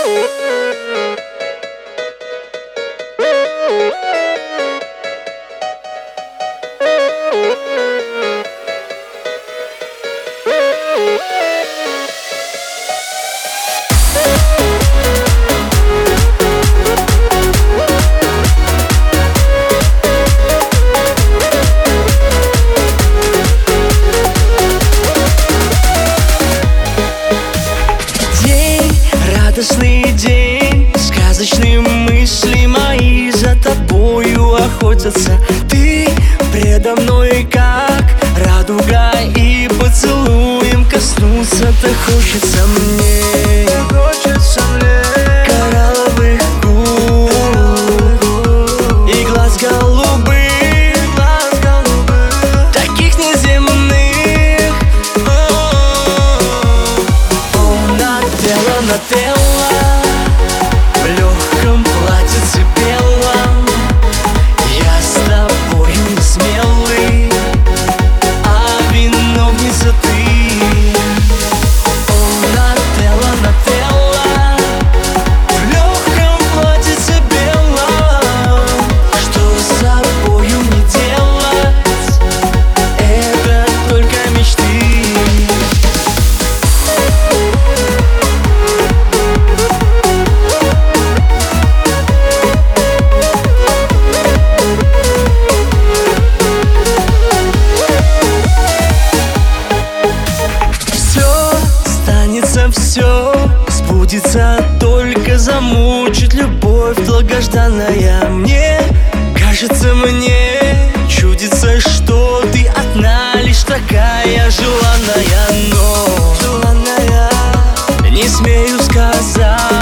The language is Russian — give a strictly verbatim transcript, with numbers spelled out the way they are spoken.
Радостный день, сказочные мысли мои за тобою охотятся. Ты предо мной как радуга, и поцелуем коснуться-то хочется мне. Хочется мне коралловых губ и глаз голубых, глаз голубых, таких неземных. О, Нателла, Нателла, в легком платьице белом, я с тобою не смелый, а виновница ты. О, Нателла, Нателла, в легком платьице белом, что с собою не делать, это только мечты. Все сбудется, только замучит любовь долгожданная. Мне кажется, мне чудится, что ты одна лишь такая желанная, но желанная, не смею сказать.